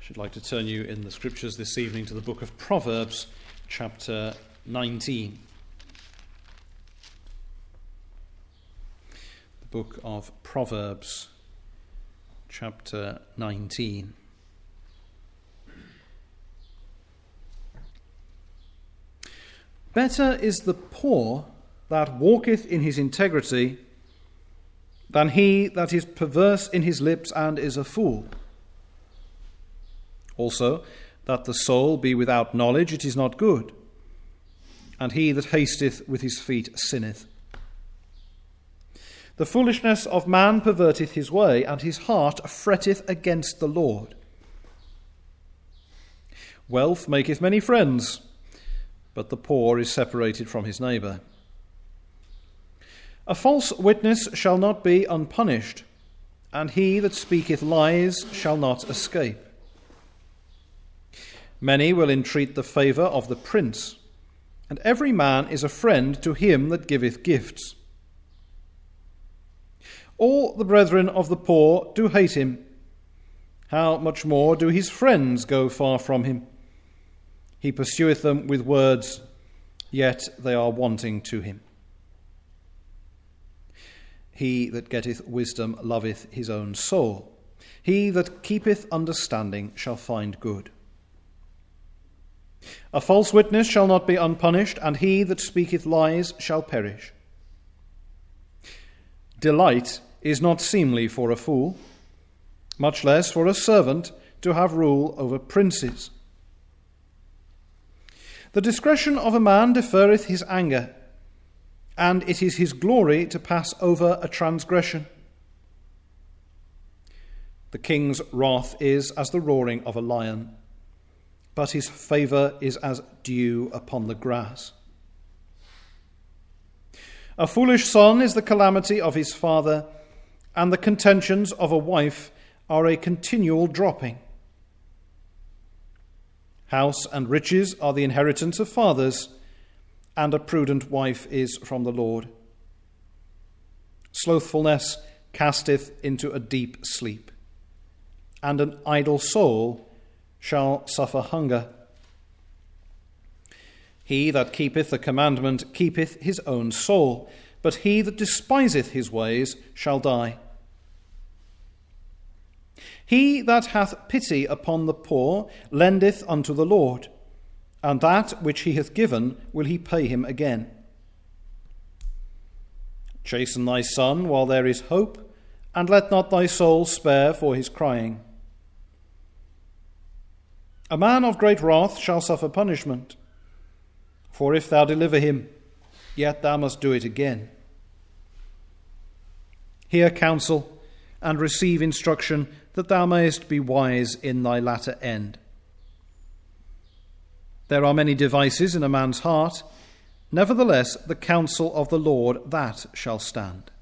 I'd like to turn you in the Scriptures this evening to the book of Proverbs, chapter 19. The book of Proverbs, chapter 19. Better is the poor that walketh in his integrity than he that is perverse in his lips and is a fool. Also, that the soul be without knowledge, it is not good, and he that hasteth with his feet sinneth. The foolishness of man perverteth his way, and his heart fretteth against the Lord. Wealth maketh many friends, but the poor is separated from his neighbour. A false witness shall not be unpunished, and he that speaketh lies shall not escape. Many will entreat the favour of the prince, and every man is a friend to him that giveth gifts. All the brethren of the poor do hate him. How much more do his friends go far from him? He pursueth them with words, yet they are wanting to him. He that getteth wisdom loveth his own soul. He that keepeth understanding shall find good. A false witness shall not be unpunished, and he that speaketh lies shall perish. Delight is not seemly for a fool, much less for a servant to have rule over princes. The discretion of a man deferreth his anger, and it is his glory to pass over a transgression. The king's wrath is as the roaring of a lion, but his favour is as dew upon the grass. A foolish son is the calamity of his father, and the contentions of a wife are a continual dropping. House and riches are the inheritance of fathers, and a prudent wife is from the Lord. Slothfulness casteth into a deep sleep, and an idle soul shall suffer hunger. He that keepeth the commandment keepeth his own soul, but he that despiseth his ways shall die. He that hath pity upon the poor lendeth unto the Lord, and that which he hath given will he pay him again. Chasten thy son while there is hope, and let not thy soul spare for his crying. A man of great wrath shall suffer punishment, for if thou deliver him, yet thou must do it again. Hear counsel, and receive instruction, that thou mayest be wise in thy latter end. There are many devices in a man's heart, nevertheless the counsel of the Lord that shall stand.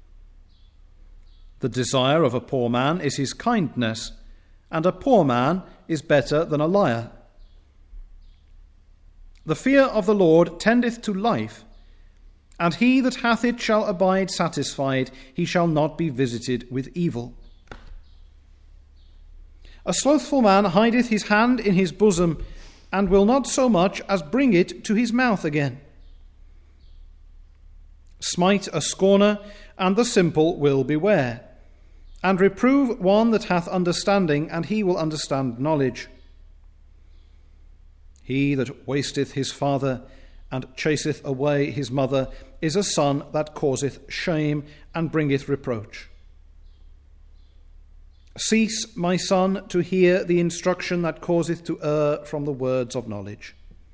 The desire of a poor man is his kindness, and a poor man is better than a liar. The fear of the Lord tendeth to life, and he that hath it shall abide satisfied, he shall not be visited with evil. A slothful man hideth his hand in his bosom, and will not so much as bring it to his mouth again. Smite a scorner, and the simple will beware, and reprove one that hath understanding, and he will understand knowledge. He that wasteth his father, and chaseth away his mother, is a son that causeth shame, and bringeth reproach. Cease, my son, to hear the instruction that causeth to err from the words of knowledge.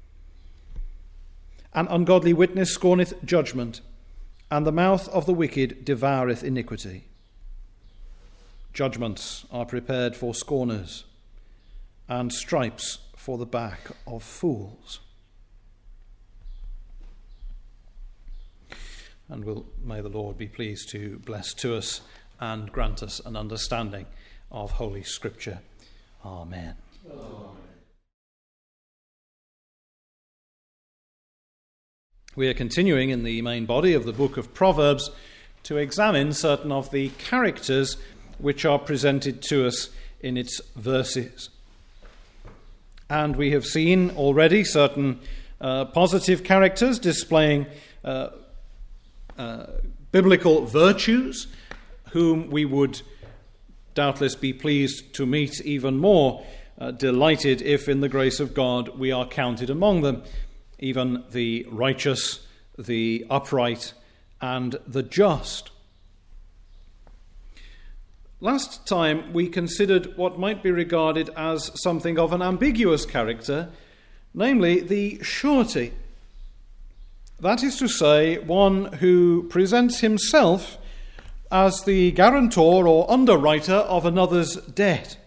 An ungodly witness scorneth judgment, and the mouth of the wicked devoureth iniquity. Judgments are prepared for scorners, and stripes for the back of fools. And may the Lord be pleased to bless to us and grant us an understanding of Holy Scripture. Amen. Amen. We are continuing in the main body of the book of Proverbs to examine certain of the characters which are presented to us in its verses. And we have seen already certain positive characters displaying biblical virtues, whom we would doubtless be pleased to meet even more, delighted if in the grace of God we are counted among them, even the righteous, the upright, and the just. Last time we considered what might be regarded as something of an ambiguous character, namely the surety. That is to say, one who presents himself as the guarantor or underwriter of another's debt.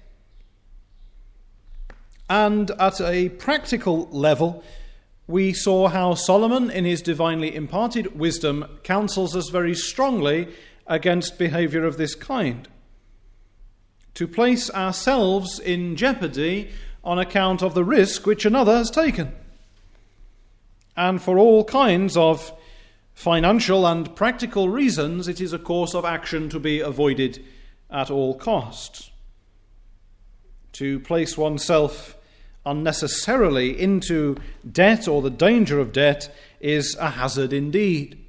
And at a practical level, we saw how Solomon, in his divinely imparted wisdom, counsels us very strongly against behavior of this kind. To place ourselves in jeopardy on account of the risk which another has taken. And for all kinds of financial and practical reasons, it is a course of action to be avoided at all costs. To place oneself unnecessarily into debt or the danger of debt is a hazard indeed.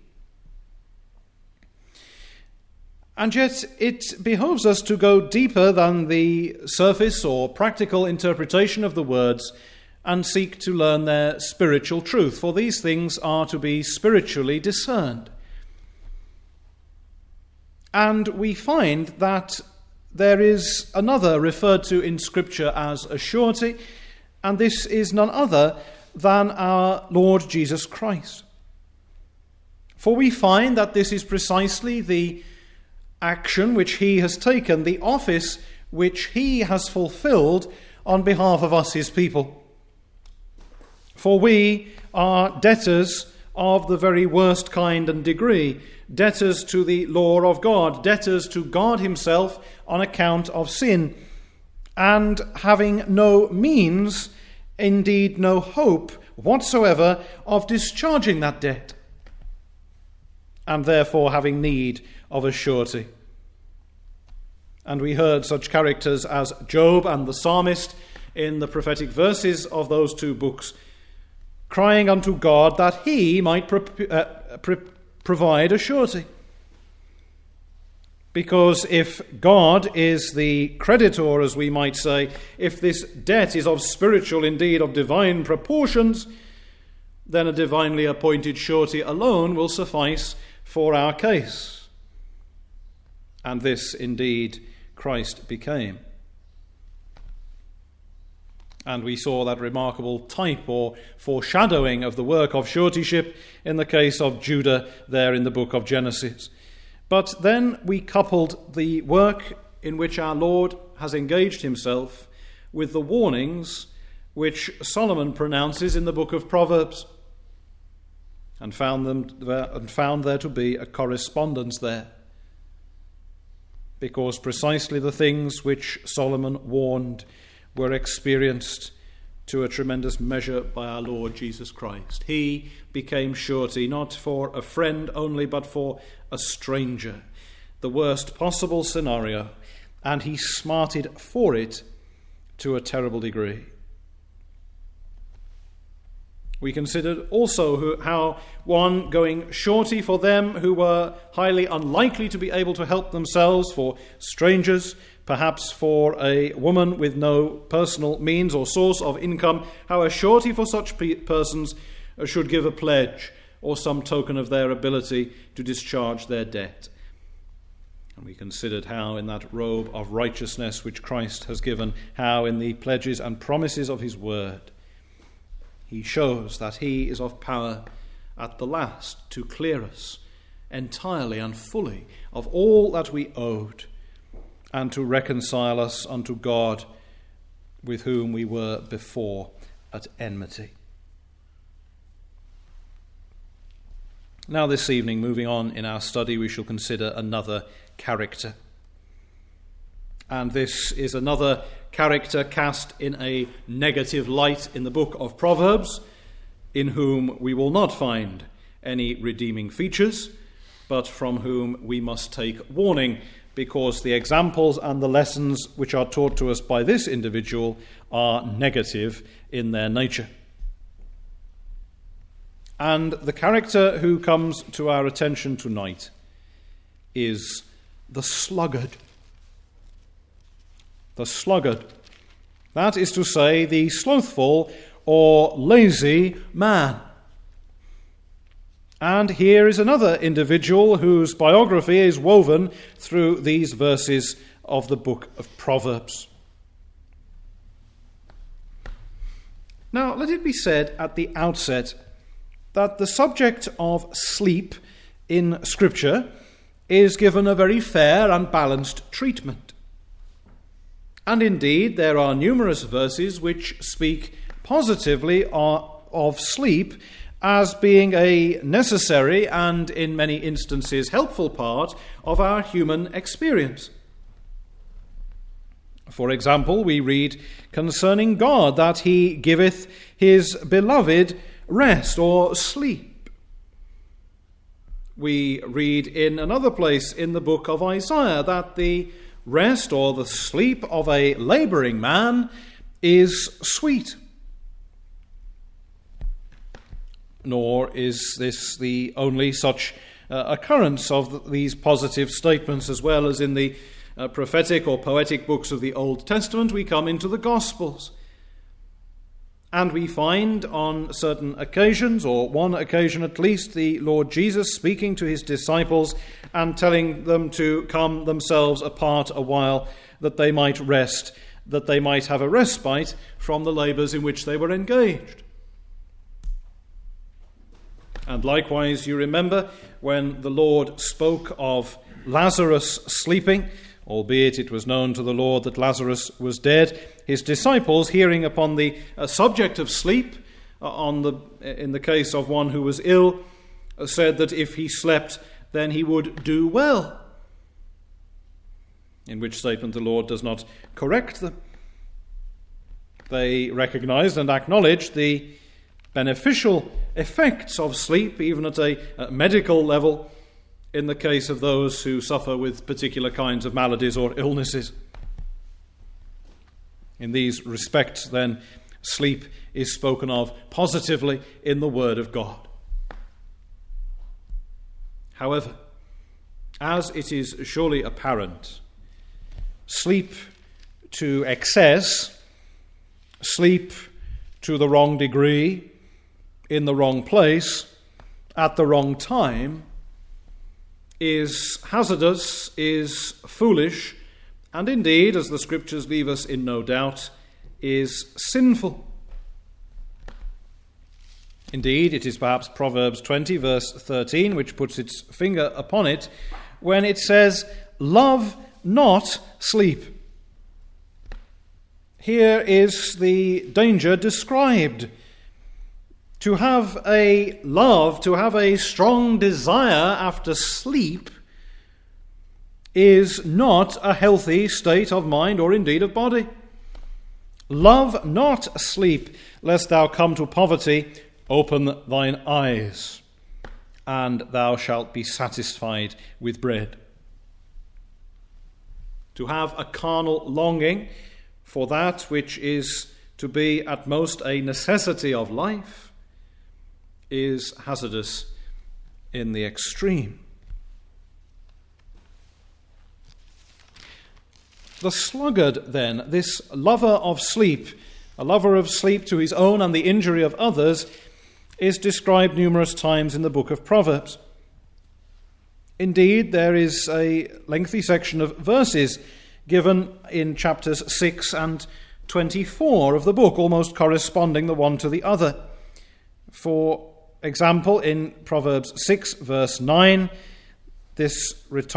And yet it behoves us to go deeper than the surface or practical interpretation of the words and seek to learn their spiritual truth, for these things are to be spiritually discerned. And we find that there is another referred to in Scripture as a surety, and this is none other than our Lord Jesus Christ. For we find that this is precisely the action which he has taken, the office which he has fulfilled on behalf of us, his people. For we are debtors of the very worst kind and degree, debtors to the law of God, debtors to God himself on account of sin, and having no means, indeed no hope whatsoever, of discharging that debt, and therefore having need of a surety. And we heard such characters as Job and the psalmist in the prophetic verses of those two books, crying unto God that he might provide a surety. Because if God is the creditor, as we might say, if this debt is of spiritual, indeed of divine proportions, then a divinely appointed surety alone will suffice for our case. And this indeed Christ became. And we saw that remarkable type or foreshadowing of the work of suretyship in the case of Judah there in the book of Genesis. But then we coupled the work in which our Lord has engaged himself with the warnings which Solomon pronounces in the book of Proverbs, and found there to be a correspondence there. Because precisely the things which Solomon warned were experienced to a tremendous measure by our Lord Jesus Christ. He became surety, not for a friend only, but for a stranger, the worst possible scenario, and he smarted for it to a terrible degree. We considered also how one going surety for them who were highly unlikely to be able to help themselves, for strangers, perhaps for a woman with no personal means or source of income, how a surety for such persons should give a pledge or some token of their ability to discharge their debt. And we considered how in that robe of righteousness which Christ has given, how in the pledges and promises of his word, he shows that he is of power at the last to clear us entirely and fully of all that we owed, and to reconcile us unto God, with whom we were before at enmity. Now this evening, moving on in our study, we shall consider another character. And this is another character cast in a negative light in the book of Proverbs, in whom we will not find any redeeming features, but from whom we must take warning because the examples and the lessons which are taught to us by this individual are negative in their nature. And the character who comes to our attention tonight is the sluggard. The sluggard. That is to say, the slothful or lazy man. And here is another individual whose biography is woven through these verses of the book of Proverbs. Now, let it be said at the outset that the subject of sleep in Scripture is given a very fair and balanced treatment. And indeed, there are numerous verses which speak positively of sleep as being a necessary and, in many instances, helpful part of our human experience. For example, we read concerning God that he giveth his beloved rest or sleep. We read in another place in the book of Isaiah that the rest or the sleep of a labouring man is sweet. Nor is this the only such occurrence of these positive statements. As well as in the prophetic or poetic books of the Old Testament, we come into the Gospels. And we find on certain occasions, or one occasion at least, the Lord Jesus speaking to his disciples and telling them to come themselves apart a while, that they might rest, that they might have a respite from the labours in which they were engaged. And likewise, you remember when the Lord spoke of Lazarus sleeping, albeit it was known to the Lord that Lazarus was dead, his disciples, hearing upon the subject of sleep, in the case of one who was ill, said that if he slept, then he would do well. In which statement the Lord does not correct them. They recognized and acknowledged the beneficial effects of sleep, even at a medical level, in the case of those who suffer with particular kinds of maladies or illnesses. In these respects, then, sleep is spoken of positively in the Word of God. However, as it is surely apparent, sleep to excess, sleep to the wrong degree, in the wrong place, at the wrong time, is hazardous, is foolish, and indeed, as the Scriptures leave us in no doubt, is sinful. Indeed, it is perhaps Proverbs 20, verse 13, which puts its finger upon it, when it says, "Love not sleep." Here is the danger described. To have a love, to have a strong desire after sleep is not a healthy state of mind or indeed of body. Love not sleep, lest thou come to poverty. Open thine eyes, and thou shalt be satisfied with bread. To have a carnal longing for that which is to be at most a necessity of life is hazardous in the extreme. The sluggard, then, this lover of sleep, a lover of sleep to his own and the injury of others, is described numerous times in the book of Proverbs. Indeed, there is a lengthy section of verses given in chapters 6 and 24 of the book, almost corresponding the one to the other. For example, in Proverbs 6, verse 9, this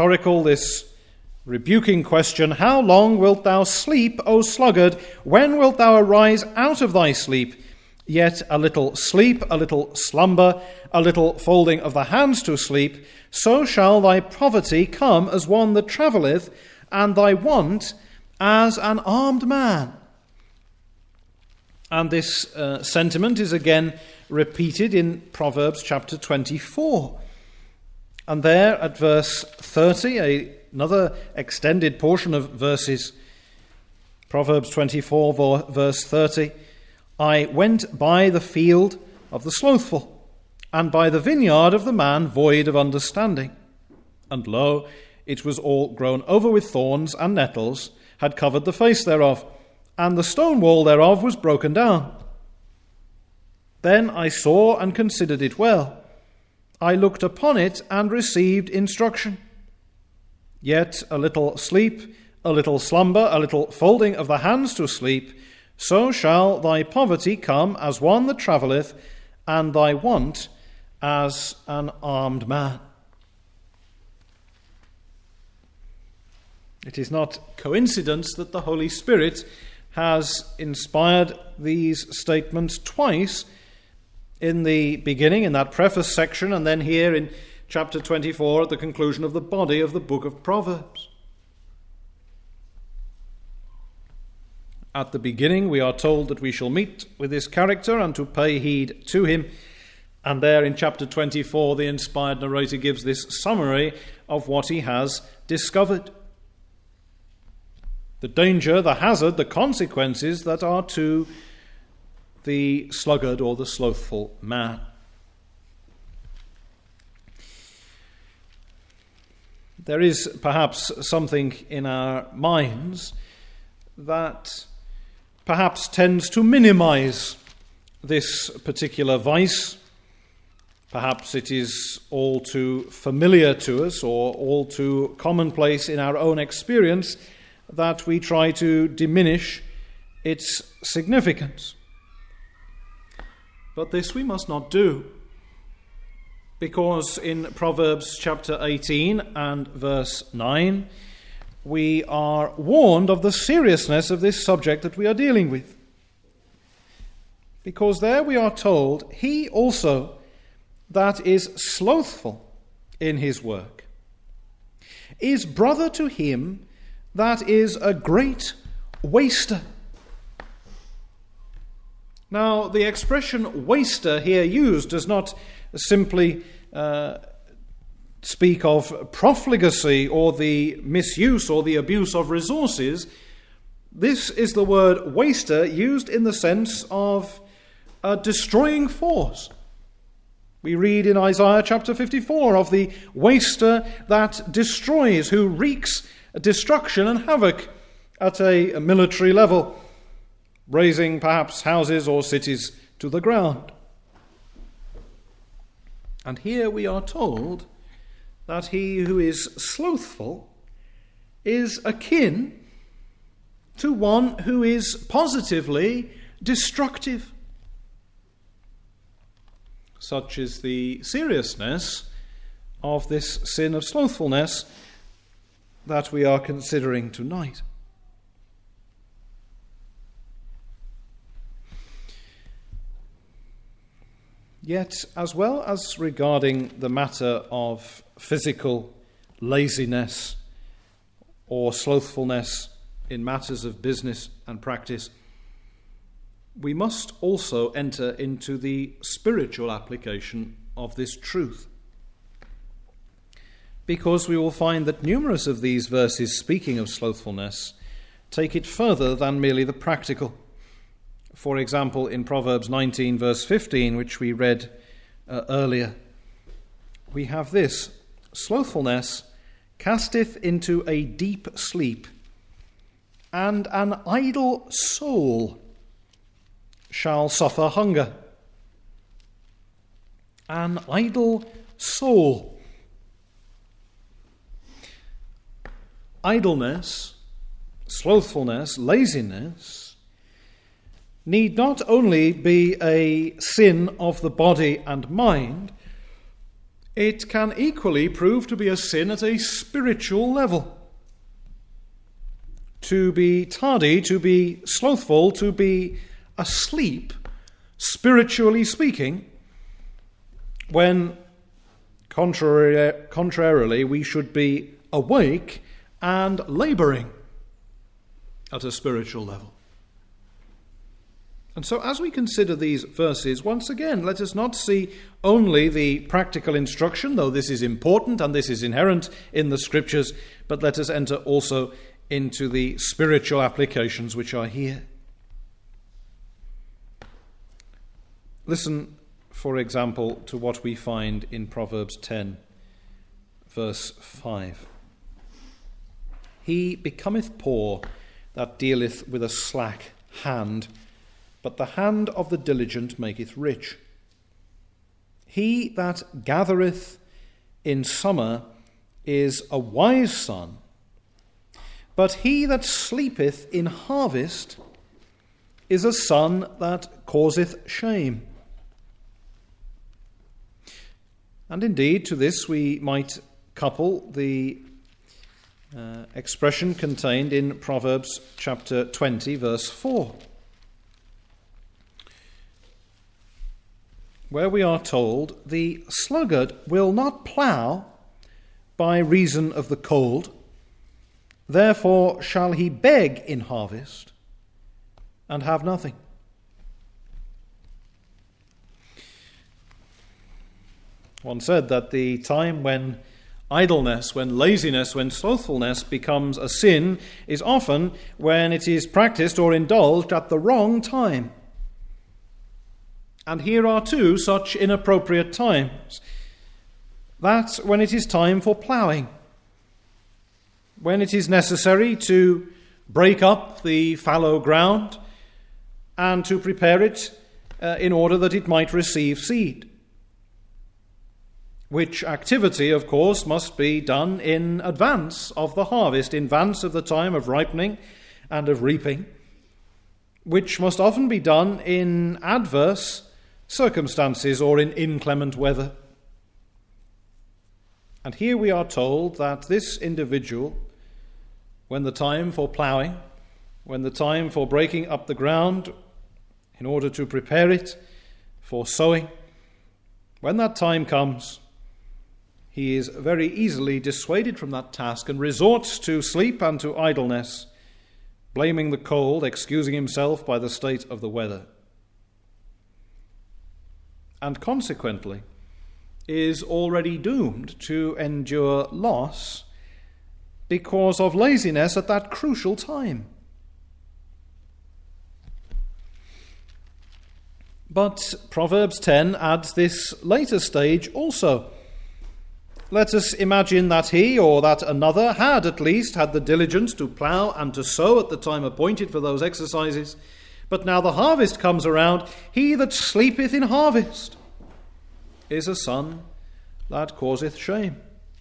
rebuking question, "How long wilt thou sleep, O sluggard? When wilt thou arise out of thy sleep? Yet a little sleep, a little slumber, a little folding of the hands to sleep, so shall thy poverty come as one that travelleth, and thy want as an armed man." And this sentiment is again repeated in Proverbs chapter 24. And there at verse 30, a another extended portion of verses. Proverbs 24, verse 30. I went by the field of the slothful, and by the vineyard of the man void of understanding. And lo, it was all grown over with thorns, and nettles had covered the face thereof, and the stone wall thereof was broken down. Then I saw and considered it well. I looked upon it and received instruction. Yet a little sleep, a little slumber, a little folding of the hands to sleep, so shall thy poverty come as one that travelleth, and thy want as an armed man. It is not coincidence that the Holy Spirit has inspired these statements twice in the beginning, in that preface section, and then here in chapter 24 at the conclusion of the body of the book of Proverbs. At the beginning, we are told that we shall meet with his character and to pay heed to him. And there in chapter 24, the inspired narrator gives this summary of what he has discovered. The danger, the hazard, the consequences that are to the sluggard or the slothful man. There is perhaps something in our minds that perhaps tends to minimize this particular vice. Perhaps it is all too familiar to us or all too commonplace in our own experience that we try to diminish its significance. But this we must not do, because in Proverbs chapter 18 and verse 9, we are warned of the seriousness of this subject that we are dealing with. Because there we are told, he also that is slothful in his work is brother to him that is a great waster. Now, the expression waster here used does not simply speak of profligacy or the misuse or the abuse of resources. This is the word waster used in the sense of a destroying force. We read in Isaiah chapter 54 of the waster that destroys, who wreaks destruction and havoc at a military level, razing perhaps houses or cities to the ground. And here we are told that he who is slothful is akin to one who is positively destructive. Such is the seriousness of this sin of slothfulness that we are considering tonight. Yet, as well as regarding the matter of physical laziness or slothfulness in matters of business and practice, we must also enter into the spiritual application of this truth. Because we will find that numerous of these verses speaking of slothfulness take it further than merely the practical. For example, in Proverbs 19 verse 15, which we read earlier, we have this: slothfulness casteth into a deep sleep, and an idle soul shall suffer hunger. An idle soul. Idleness, slothfulness, laziness need not only be a sin of the body and mind, it can equally prove to be a sin at a spiritual level. To be tardy, to be slothful, to be asleep, spiritually speaking, when contrarily we should be awake and labouring at a spiritual level. And so as we consider these verses, once again, let us not see only the practical instruction, though this is important and this is inherent in the Scriptures, but let us enter also into the spiritual applications which are here. Listen, for example, to what we find in Proverbs 10, verse 5. He becometh poor that dealeth with a slack hand, but the hand of the diligent maketh rich. He that gathereth in summer is a wise son, but he that sleepeth in harvest is a son that causeth shame. And indeed, to this we might couple the expression contained in Proverbs chapter 20, verse 4, where we are told, the sluggard will not plough by reason of the cold, therefore shall he beg in harvest and have nothing. One said that the time when idleness, when laziness, when slothfulness becomes a sin is often when it is practiced or indulged at the wrong time. And here are two such inappropriate times. That's when it is time for ploughing, when it is necessary to break up the fallow ground and to prepare it in order that it might receive seed. Which activity, of course, must be done in advance of the harvest, in advance of the time of ripening and of reaping, which must often be done in adverse circumstances or in inclement weather. And here we are told that this individual, when the time for ploughing, when the time for breaking up the ground in order to prepare it for sowing, when that time comes, he is very easily dissuaded from that task and resorts to sleep and to idleness, blaming the cold, excusing himself by the state of the weather. And consequently is already doomed to endure loss because of laziness at that crucial time. But Proverbs 10 adds this later stage also. Let us imagine that he or that another had at least had the diligence to plough and to sow at the time appointed for those exercises. But now the harvest comes around. He that sleepeth in harvest is a son that causeth shame.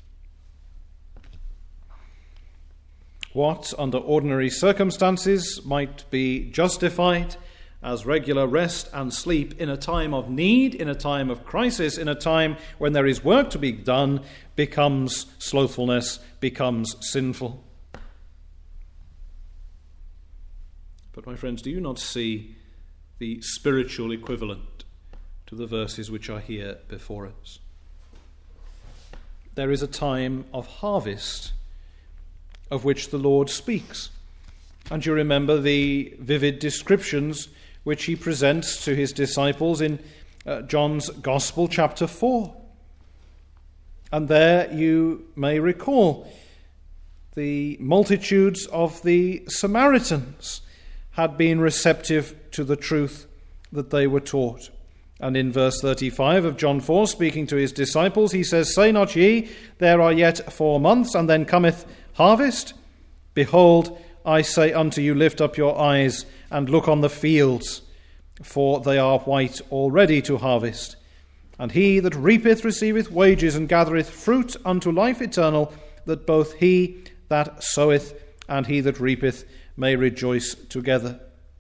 What, under ordinary circumstances, might be justified as regular rest and sleep in a time of need, in a time of crisis, in a time when there is work to be done, becomes slothfulness, becomes sinful. But my friends, do you not see the spiritual equivalent to the verses which are here before us? There is a time of harvest of which the Lord speaks. And you remember the vivid descriptions which he presents to his disciples in John's Gospel, chapter 4. And there you may recall the multitudes of the Samaritans had been receptive to the truth that they were taught. And in verse 35 of John 4, speaking to his disciples, he says, "Say not ye, there are yet 4 months, and then cometh harvest? Behold, I say unto you, lift up your eyes and look on the fields, for they are white already to harvest. And he that reapeth receiveth wages, and gathereth fruit unto life eternal, that both he that soweth and he that reapeth may rejoice together."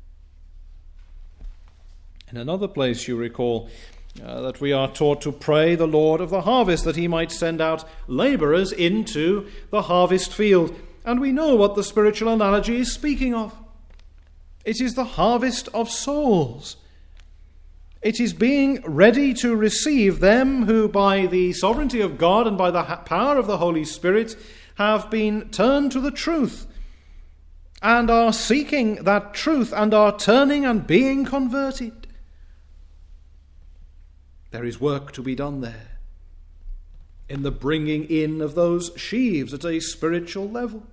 In another place you recall that we are taught to pray the Lord of the harvest, that he might send out labourers into the harvest field. And we know what the spiritual analogy is speaking of. It is the harvest of souls. It is being ready to receive them who, by the sovereignty of God and by the power of the Holy Spirit, have been turned to the truth and are seeking that truth and are turning and being converted. There is work to be done there in the bringing in of those sheaves at a spiritual level.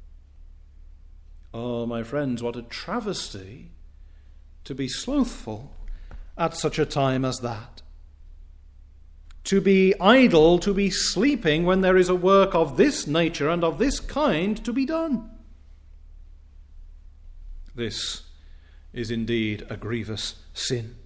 Oh, my friends, what a travesty to be slothful at such a time as that. To be idle, to be sleeping when there is a work of this nature and of this kind to be done. This is indeed a grievous sin.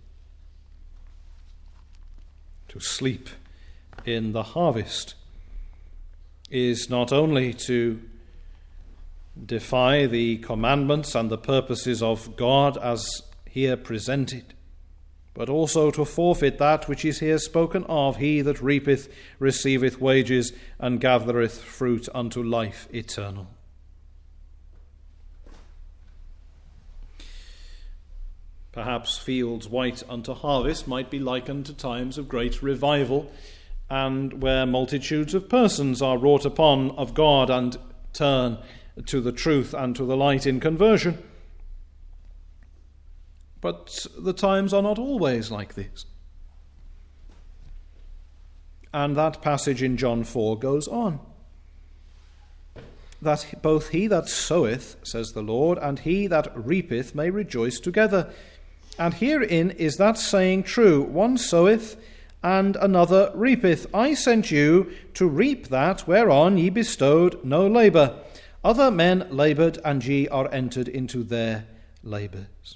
To sleep in the harvest is not only to defy the commandments and the purposes of God as here presented, but also to forfeit that which is here spoken of: he that reapeth receiveth wages, and gathereth fruit unto life eternal. Perhaps fields white unto harvest might be likened to times of great revival, and where multitudes of persons are wrought upon of God and turn to the truth and to the light in conversion. But the times are not always like this. And that passage in John 4 goes on. That both he that soweth, says the Lord, and he that reapeth may rejoice together. And herein is that saying true: one soweth, and another reapeth. I sent you to reap that whereon ye bestowed no labour. Other men laboured, and ye are entered into their labours.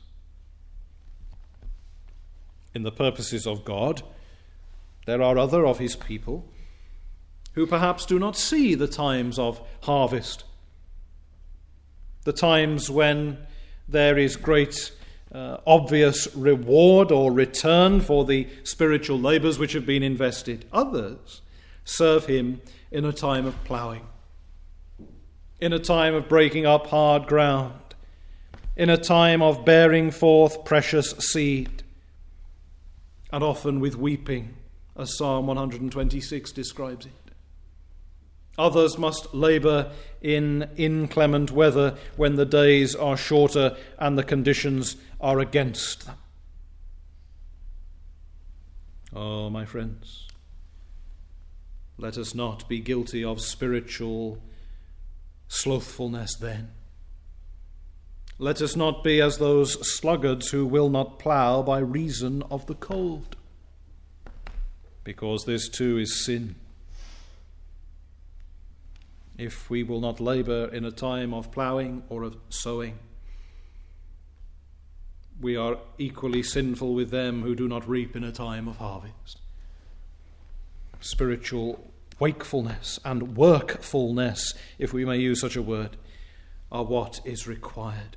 In the purposes of God, there are other of his people who perhaps do not see the times of harvest, the times when there is great obvious reward or return for the spiritual labours which have been invested. Others serve him in a time of ploughing, in a time of breaking up hard ground, in a time of bearing forth precious seed, and often with weeping, as Psalm 126 describes it. Others must labour in inclement weather when the days are shorter and the conditions are against them. Oh, my friends, let us not be guilty of spiritual slothfulness then. Let us not be as those sluggards who will not plough by reason of the cold, because this too is sin. If we will not labour in a time of ploughing or of sowing, we are equally sinful with them who do not reap in a time of harvest. Spiritual wakefulness and workfulness, if we may use such a word, are what is required.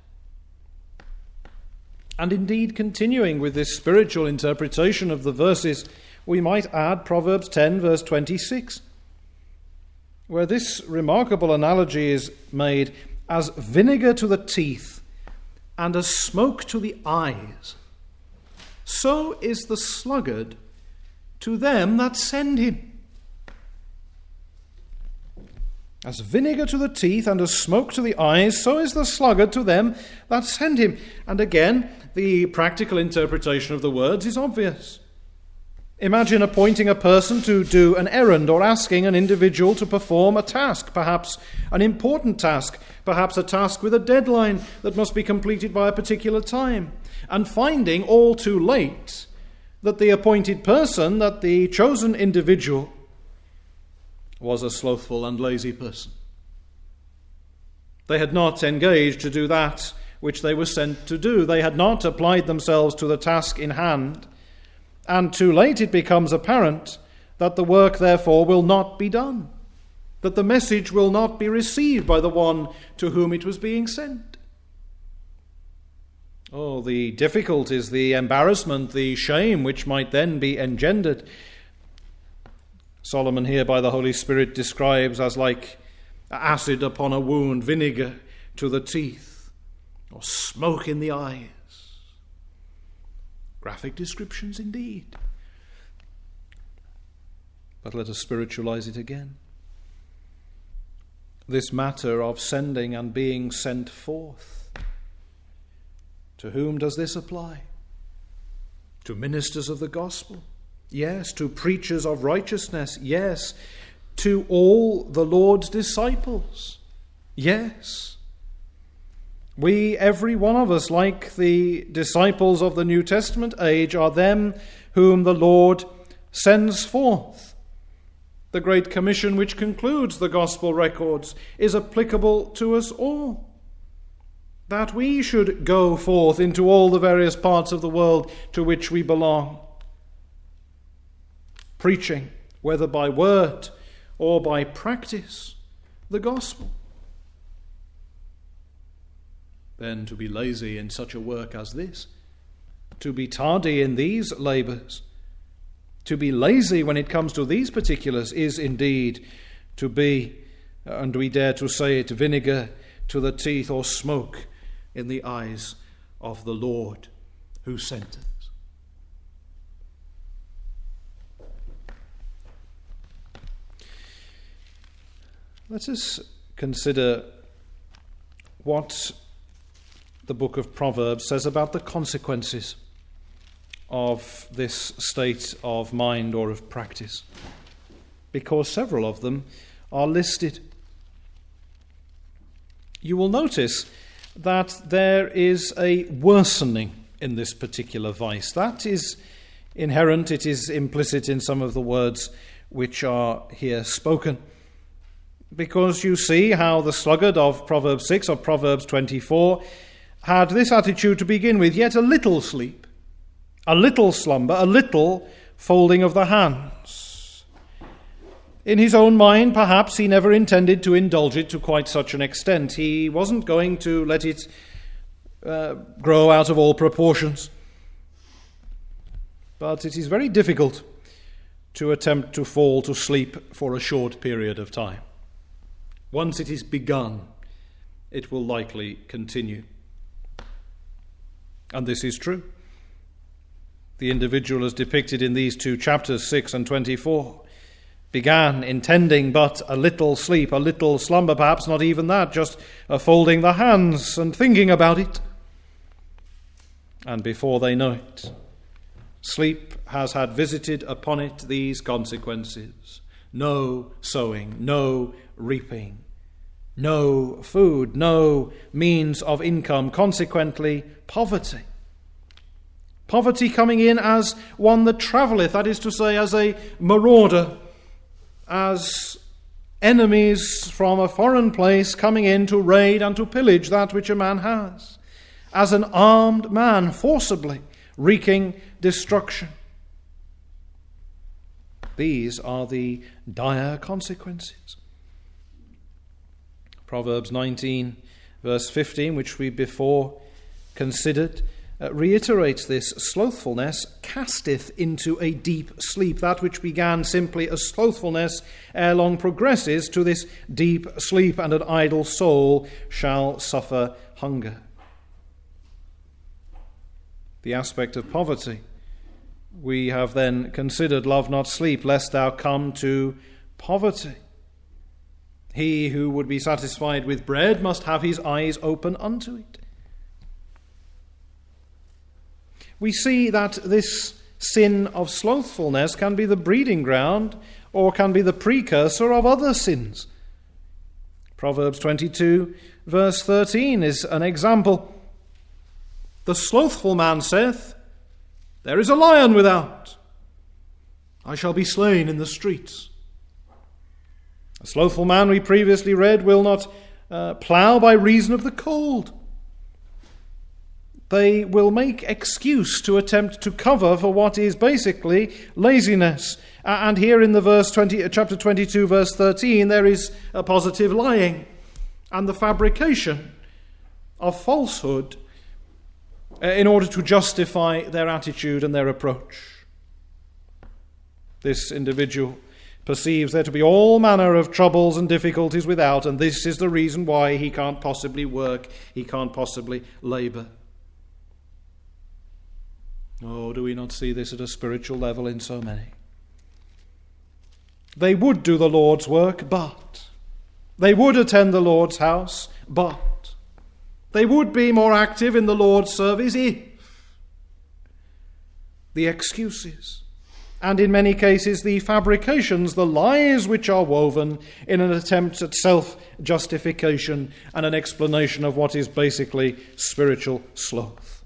And indeed, continuing with this spiritual interpretation of the verses, we might add Proverbs 10, verse 26, where this remarkable analogy is made: as vinegar to the teeth and as smoke to the eyes, so is the sluggard to them that send him. As vinegar to the teeth and as smoke to the eyes, so is the sluggard to them that send him. And again, the practical interpretation of the words is obvious. Imagine appointing a person to do an errand, or asking an individual to perform a task, perhaps an important task, perhaps a task with a deadline that must be completed by a particular time, and finding all too late that the appointed person, that the chosen individual, was a slothful and lazy person. They had not engaged to do that which they were sent to do. They had not applied themselves to the task in hand. And too late it becomes apparent that the work therefore will not be done, that the message will not be received by the one to whom it was being sent. Oh, the difficulties, the embarrassment, the shame which might then be engendered, Solomon here by the Holy Spirit describes as like acid upon a wound, vinegar to the teeth, or smoke in the eyes. Graphic descriptions indeed. But let us spiritualize it again. this matter of sending and being sent forth. To whom does this apply? To ministers of the gospel? Yes. To preachers of righteousness? Yes. To all the Lord's disciples? Yes. We, every one of us, like the disciples of the New Testament age, are them whom the Lord sends forth. The Great Commission, which concludes the Gospel records, is applicable to us all. That we should go forth into all the various parts of the world to which we belong, preaching, whether by word or by practice, the gospel. Then to be lazy in such a work as this, to be tardy in these labours, to be lazy when it comes to these particulars is indeed to be, and we dare to say it, vinegar to the teeth or smoke in the eyes of the Lord who sent us. Let us consider what the book of Proverbs says about the consequences of this state of mind or of practice, because several of them are listed. You will notice that there is a worsening in this particular vice. That is inherent, it is implicit in some of the words which are here spoken. Because you see how the sluggard of Proverbs 6 or Proverbs 24 had this attitude to begin with: yet a little sleep, a little slumber, a little folding of the hands. In his own mind, perhaps, he never intended to indulge it to quite such an extent. He wasn't going to let it grow out of all proportions. But it is very difficult to attempt to fall to sleep for a short period of time. Once it is begun, it will likely continue. And this is true. The individual as depicted in these two chapters, 6 and 24, began intending but a little sleep, a little slumber, perhaps not even that, just folding the hands and thinking about it. And before they know it, sleep has had visited upon it these consequences: no sowing, no reaping, no food, no means of income, consequently poverty. Poverty coming in as one that travelleth, that is to say, as a marauder, as enemies from a foreign place coming in to raid and to pillage that which a man has, as an armed man forcibly wreaking destruction. These are the dire consequences. Proverbs 19, verse 15, which we before considered, reiterates this: slothfulness casteth into a deep sleep. That which began simply as slothfulness ere long progresses to this deep sleep, and an idle soul shall suffer hunger. The aspect of poverty we have then considered: love not sleep, lest thou come to poverty. He who would be satisfied with bread must have his eyes open unto it. We see that this sin of slothfulness can be the breeding ground or can be the precursor of other sins. Proverbs 22, verse 13 is an example. The slothful man saith, there is a lion without. I shall be slain in the streets. A slothful man, we previously read, will not plough by reason of the cold. They will make excuse to attempt to cover for what is basically laziness. And here in the chapter 22, verse 13, there is a positive lying and the fabrication of falsehood in order to justify their attitude and their approach. This individual perceives there to be all manner of troubles and difficulties without, and this is the reason why he can't possibly work, he can't possibly labour. Oh, do we not see this at a spiritual level in so many? They would do the Lord's work, but They would attend the Lord's house, but they would be more active in the Lord's service if the excuses, and in many cases the fabrications, the lies which are woven in an attempt at self-justification and an explanation of what is basically spiritual sloth.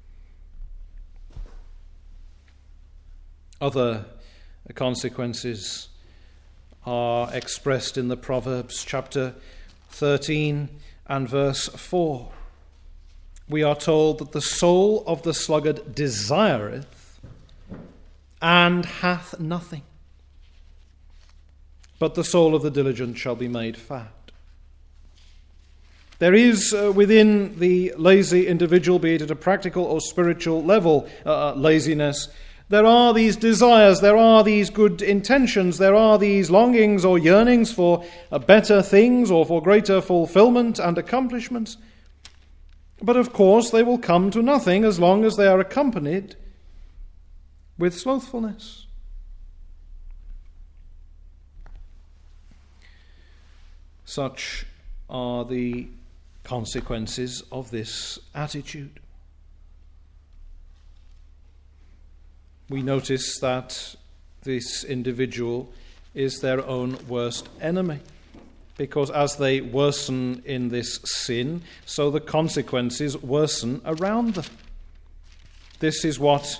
Other consequences are expressed in the Proverbs chapter 13 and verse 4. We are told that the soul of the sluggard desireth and hath nothing, but the soul of the diligent shall be made fat. There is within the lazy individual, be it at a practical or spiritual level, laziness. There are these desires, there are these good intentions, there are these longings or yearnings for better things or for greater fulfillment and accomplishments. But of course they will come to nothing as long as they are accompanied with slothfulness. Such are the consequences of this attitude. We notice that this individual is their own worst enemy, because as they worsen in this sin, so the consequences worsen around them. This is what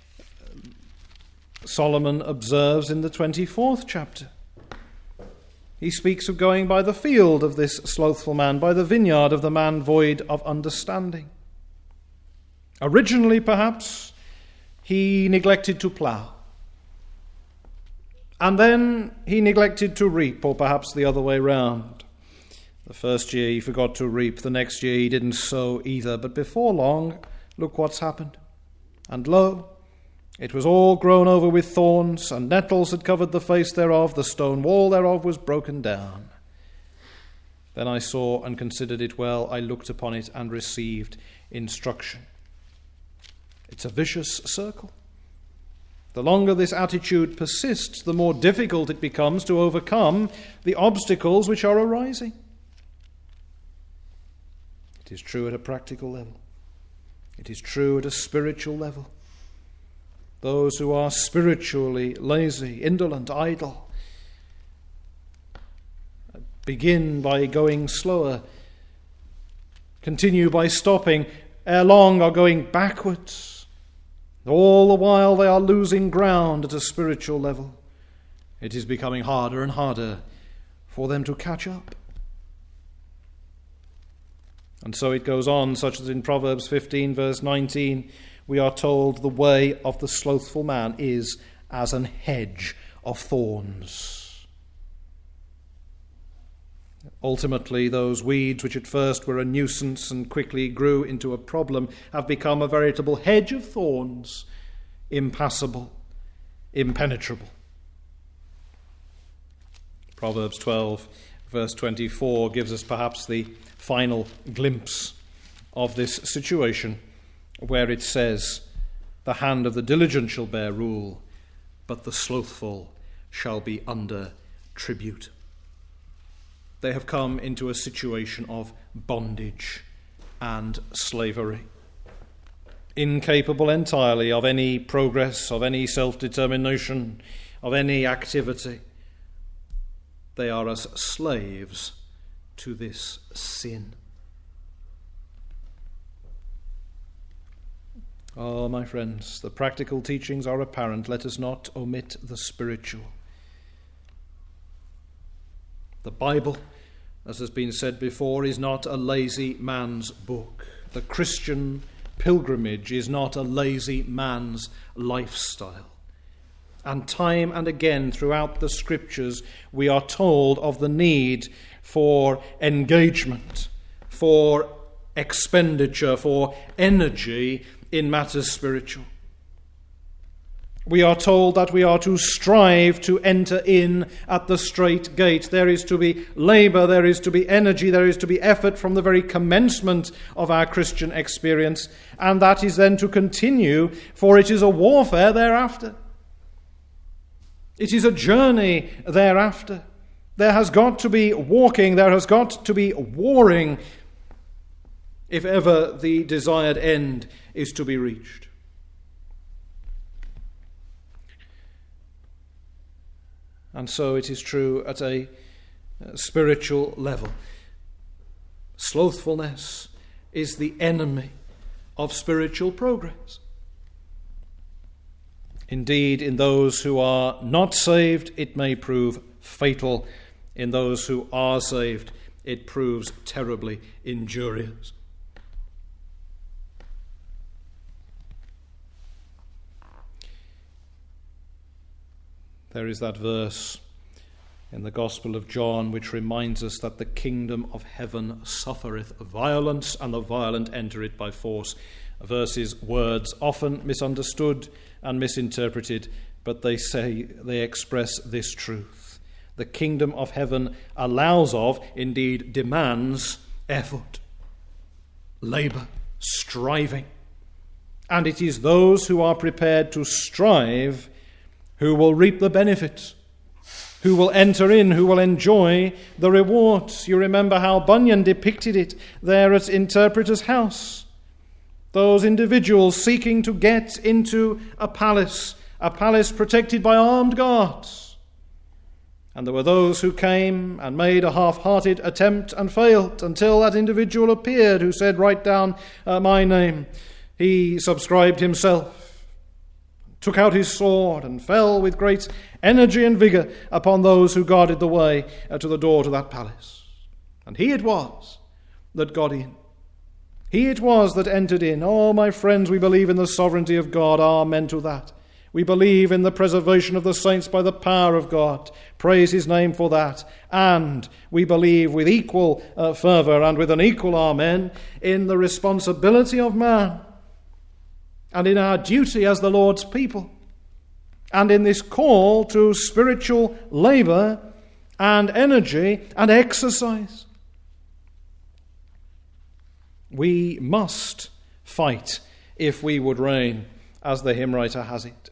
Solomon observes in the 24th chapter. He speaks of going by the field of this slothful man, by the vineyard of the man void of understanding. Originally, perhaps, he neglected to plough. And then he neglected to reap, or perhaps the other way round. The first year he forgot to reap, the next year he didn't sow either. But before long, look what's happened. And lo, it was all grown over with thorns, and nettles had covered the face thereof, the stone wall thereof was broken down. Then I saw and considered it well, I looked upon it and received instruction. It's a vicious circle. The longer this attitude persists, the more difficult it becomes to overcome the obstacles which are arising. It is true at a practical level. It is true at a spiritual level. Those who are spiritually lazy, indolent, idle, begin by going slower, continue by stopping, ere long are going backwards. All the while they are losing ground at a spiritual level. It is becoming harder and harder for them to catch up. And so it goes on, such as in Proverbs 15 verse 19, we are told the way of the slothful man is as an hedge of thorns. Ultimately, those weeds which at first were a nuisance and quickly grew into a problem have become a veritable hedge of thorns, impassable, impenetrable. Proverbs 12, verse 24 gives us perhaps the final glimpse of this situation, where it says, "The hand of the diligent shall bear rule, but the slothful shall be under tribute." They have come into a situation of bondage and slavery. Incapable entirely of any progress, of any self-determination, of any activity. They are as slaves to this sin. Oh, my friends, the practical teachings are apparent. Let us not omit the spiritual. The Bible, as has been said before, is not a lazy man's book. The Christian pilgrimage is not a lazy man's lifestyle. And time and again throughout the Scriptures we are told of the need for engagement, for expenditure, for energy in matters spiritual. We are told that we are to strive to enter in at the strait gate. There is to be labor, there is to be energy, there is to be effort from the very commencement of our Christian experience, and that is then to continue, for it is a warfare thereafter. It is a journey thereafter. There has got to be walking, there has got to be warring, if ever the desired end is to be reached. And so it is true at a spiritual level. Slothfulness is the enemy of spiritual progress. Indeed, in those who are not saved, it may prove fatal. In those who are saved, it proves terribly injurious. There is that verse in the Gospel of John which reminds us that the kingdom of heaven suffereth violence, and the violent enter it by force. Words often misunderstood and misinterpreted, but they express this truth. The kingdom of heaven allows of, indeed demands, effort, labour, striving. And it is those who are prepared to strive who will reap the benefits, who will enter in, who will enjoy the rewards. You remember how Bunyan depicted it there at Interpreter's House. Those individuals seeking to get into a palace protected by armed guards. And there were those who came and made a half-hearted attempt and failed until that individual appeared who said, "Write down my name." He subscribed himself, took out his sword, and fell with great energy and vigour upon those who guarded the way to the door to that palace. And he it was that got in. He it was that entered in. Oh, my friends, we believe in the sovereignty of God. Amen to that. We believe in the preservation of the saints by the power of God. Praise his name for that. And we believe with equal fervour and with an equal amen in the responsibility of man, and in our duty as the Lord's people, and in this call to spiritual labour and energy and exercise. We must fight if we would reign, as the hymn writer has it.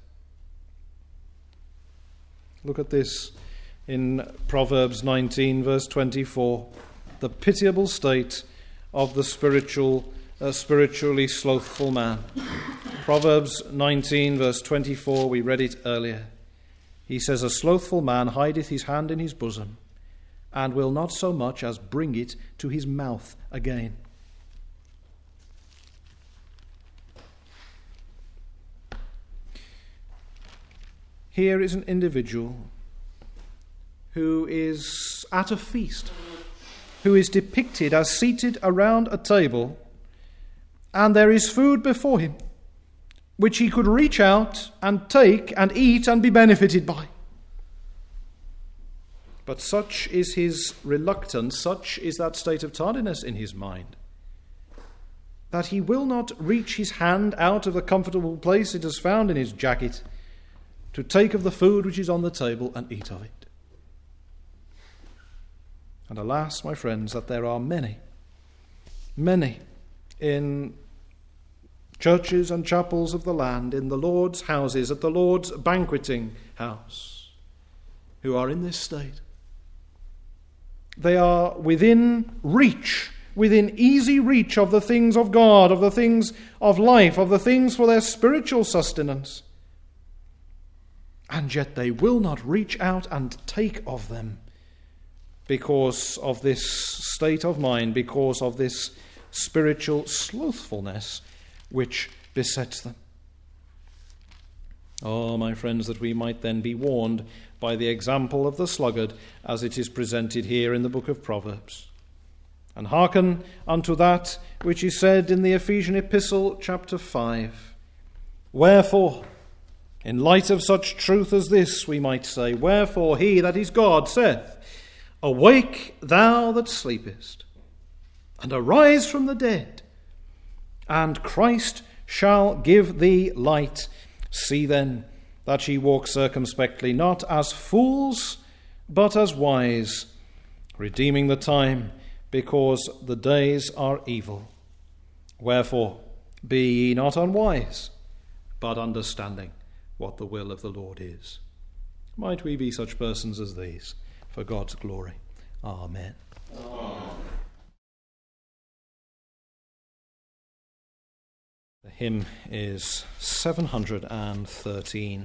Look at this in Proverbs 19, verse 24, the pitiable state of the spiritually slothful man. Proverbs 19, verse 24, we read it earlier. He says, "A slothful man hideth his hand in his bosom, and will not so much as bring it to his mouth again." Here is an individual who is at a feast, who is depicted as seated around a table, and there is food before him, which he could reach out and take and eat and be benefited by. But such is his reluctance, such is that state of tardiness in his mind, that he will not reach his hand out of the comfortable place it has found in his jacket to take of the food which is on the table and eat of it. And alas, my friends, that there are many in churches and chapels of the land, in the Lord's houses, at the Lord's banqueting house, who are in this state. They are within reach, within easy reach of the things of God, of the things of life, of the things for their spiritual sustenance. And yet they will not reach out and take of them because of this state of mind, because of this spiritual slothfulness which besets them. Oh, my friends, that we might then be warned by the example of the sluggard as it is presented here in the book of Proverbs. And hearken unto that which is said in the Ephesian epistle, chapter 5. Wherefore, in light of such truth as this, we might say, wherefore he, that is God, saith, Awake, thou that sleepest, and arise from the dead, and Christ shall give thee light. See then that ye walk circumspectly, not as fools, but as wise, redeeming the time, because the days are evil. Wherefore, be ye not unwise, but understanding what the will of the Lord is. Might we be such persons as these? for God's glory. Amen. Amen. The hymn is 713.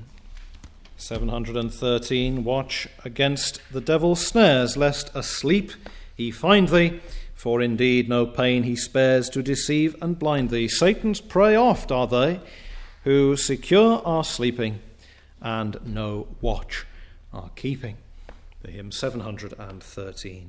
713, watch against the devil's snares, lest asleep he find thee, for indeed no pain he spares to deceive and blind thee. Satan's prey oft are they who secure are sleeping, and no watch are keeping. The hymn 713.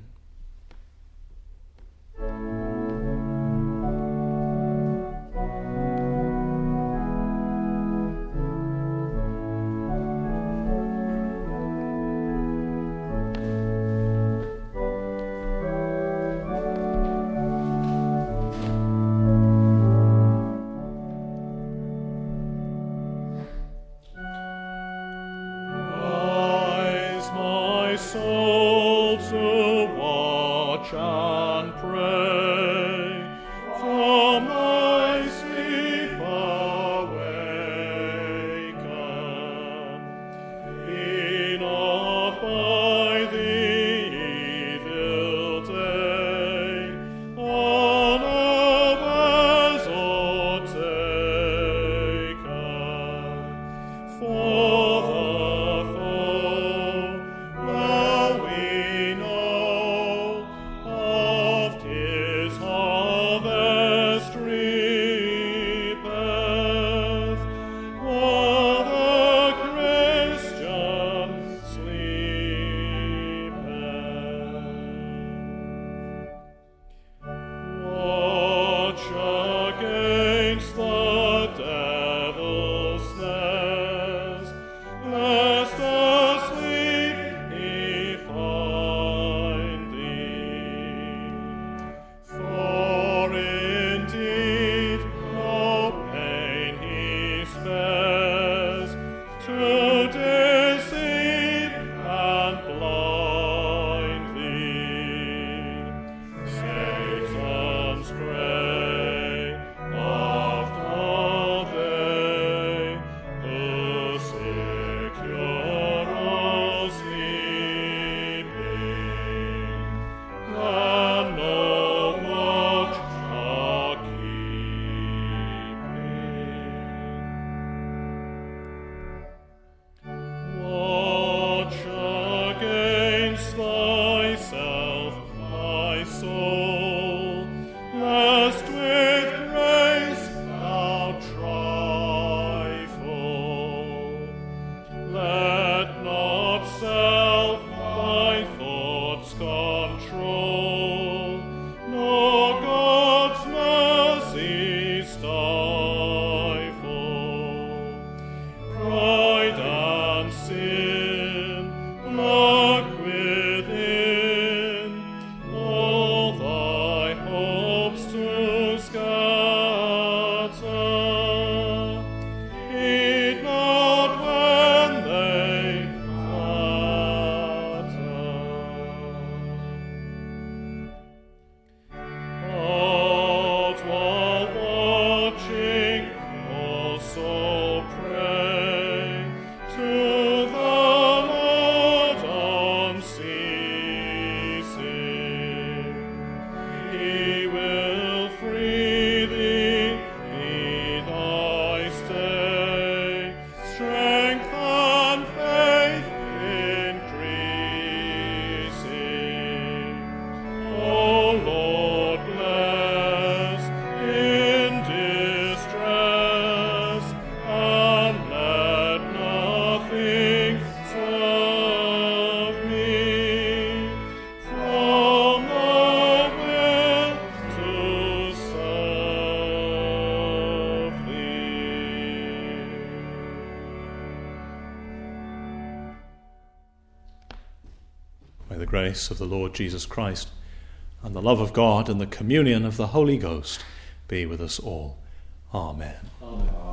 May the grace of the Lord Jesus Christ and the love of God and the communion of the Holy Ghost be with us all. Amen. Amen.